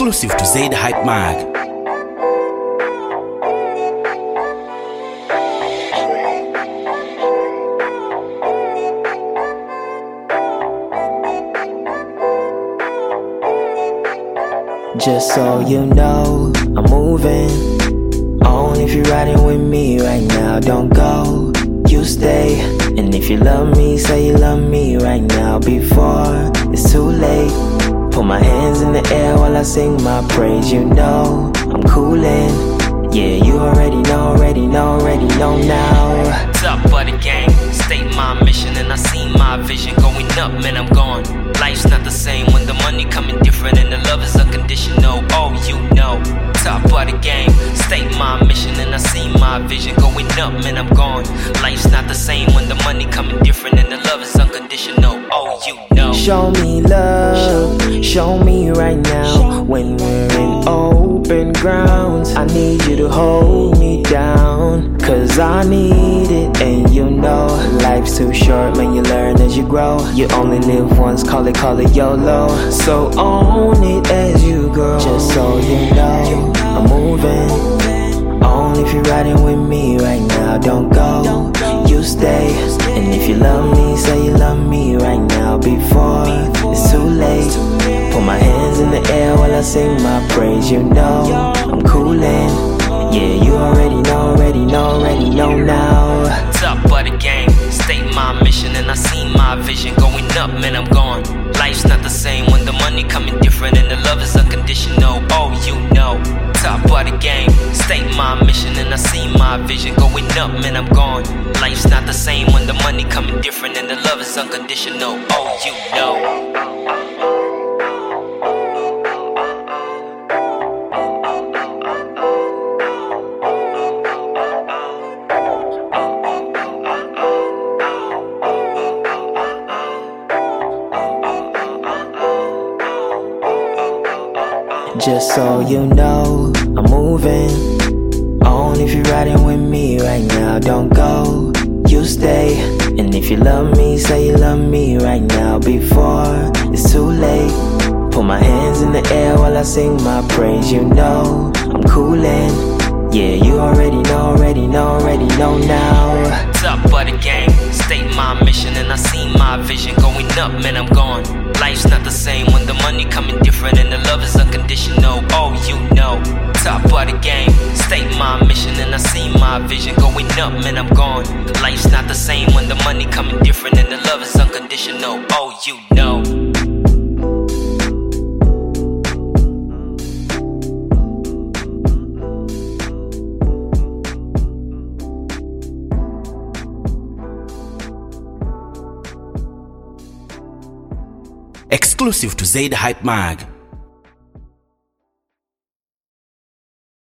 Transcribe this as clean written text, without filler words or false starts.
Exclusive to Zaid Hype Mag. Just so you know, I'm moving on. If you're riding with me right now, don't go, you stay. And if you love me, say you love me right now before it's too late. Put my hands in the air while I sing my praise. You know, I'm coolin'. Yeah, you already know now. Top of the gang, state my mission and I see my vision going up, man, I'm gone. Life's not the same when the money coming different and the love is unconditional. Oh, you know. Top of the game, state my mission and I see my vision going up, man, I'm gone. Life's not the same when the money coming different and the love is unconditional. Oh, you know. Show me love, show me right now. When we're in open grounds, I need you to hold me down, cause I need it. And you know, life's too short, man, you learn as you grow. You only live once, call it YOLO. So own it as you grow. Just so you know, I'm moving on. If you're riding with me right now, don't go, you stay. And if you love me, say you love me right now before it's too late. Put my hands in the air while I sing my praise. You know, I'm coolin'. Yeah, you already know now. Top of the game, state my mission and I see my vision going up, man, I'm gone. Life's not the same when the money coming different and the love is unconditional. Oh, you know. Top of the game, state my mission and I see my vision going up, man, I'm gone. Life's not the same when the money coming different and the love is unconditional. Oh, you know. Just so you know, I'm moving on. If you're riding with me right now, don't go, you stay. And if you love me, say you love me right now before it's too late. Put my hands in the air while I sing my praise. You know, I'm coolin'. Yeah, you already know now. Top of the gang, state my mission and I see my vision going up, man, I'm gone. Life's not the same when the money coming different and the love is unconditional. Oh, you know. Top of the game, state my mission and I see my vision going up, man, I'm gone. Life's not the same when the money coming different and the love is unconditional. Oh, you know. Exclusive to Zaid Hype Mag.